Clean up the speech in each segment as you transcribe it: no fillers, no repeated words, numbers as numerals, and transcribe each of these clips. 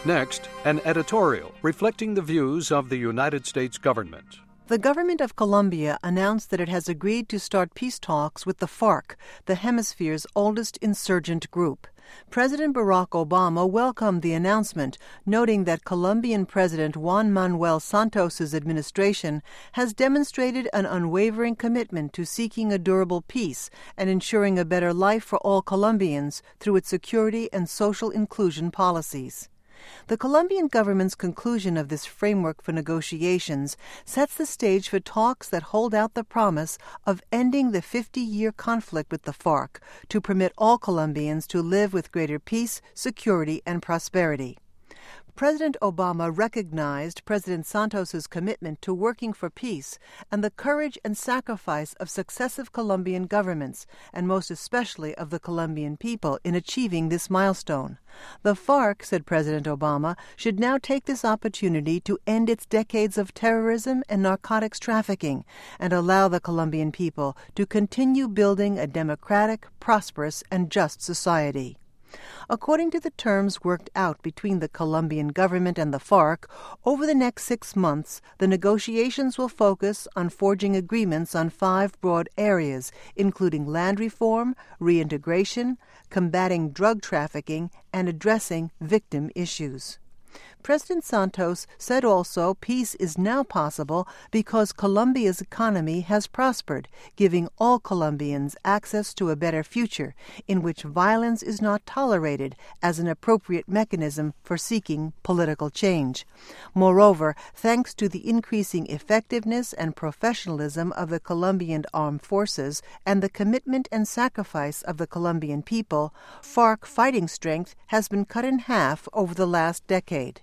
Next, an editorial reflecting the views of the United States government. The government of Colombia announced that it has agreed to start peace talks with the FARC, the hemisphere's oldest insurgent group. President Barack Obama welcomed the announcement, noting that Colombian President Juan Manuel Santos's administration has demonstrated an unwavering commitment to seeking a durable peace and ensuring a better life for all Colombians through its security and social inclusion policies. The Colombian government's conclusion of this framework for negotiations sets the stage for talks that hold out the promise of ending the 50-year conflict with the FARC to permit all Colombians to live with greater peace, security, and prosperity. President Obama recognized President Santos's commitment to working for peace and the courage and sacrifice of successive Colombian governments, and most especially of the Colombian people, in achieving this milestone. The FARC, said President Obama, should now take this opportunity to end its decades of terrorism and narcotics trafficking and allow the Colombian people to continue building a democratic, prosperous, and just society. According to the terms worked out between the Colombian government and the FARC, over the next 6 months, the negotiations will focus on forging agreements on 5 broad areas, including land reform, reintegration, combating drug trafficking, and addressing victim issues. President Santos said also peace is now possible because Colombia's economy has prospered, giving all Colombians access to a better future in which violence is not tolerated as an appropriate mechanism for seeking political change. Moreover, thanks to the increasing effectiveness and professionalism of the Colombian armed forces and the commitment and sacrifice of the Colombian people, FARC fighting strength has been cut in half over the last decade.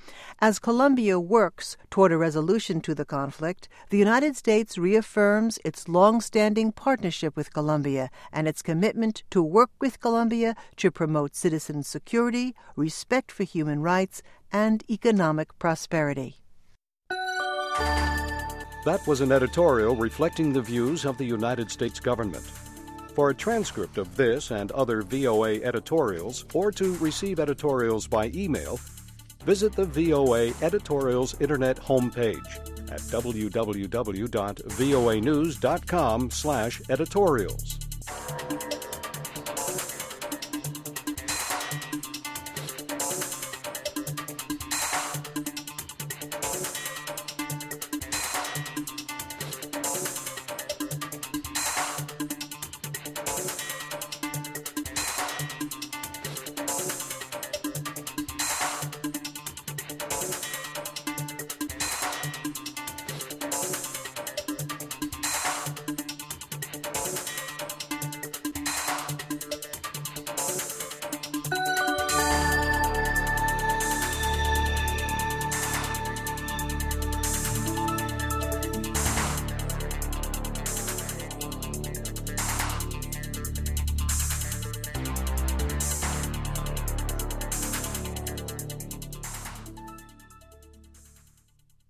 As Colombia works toward a resolution to the conflict, the United States reaffirms its long-standing partnership with Colombia and its commitment to work with Colombia to promote citizen security, respect for human rights, and economic prosperity. That was an editorial reflecting the views of the United States government. For a transcript of this and other VOA editorials, or to receive editorials by email, visit the VOA Editorials Internet homepage at www.voanews.com/editorials.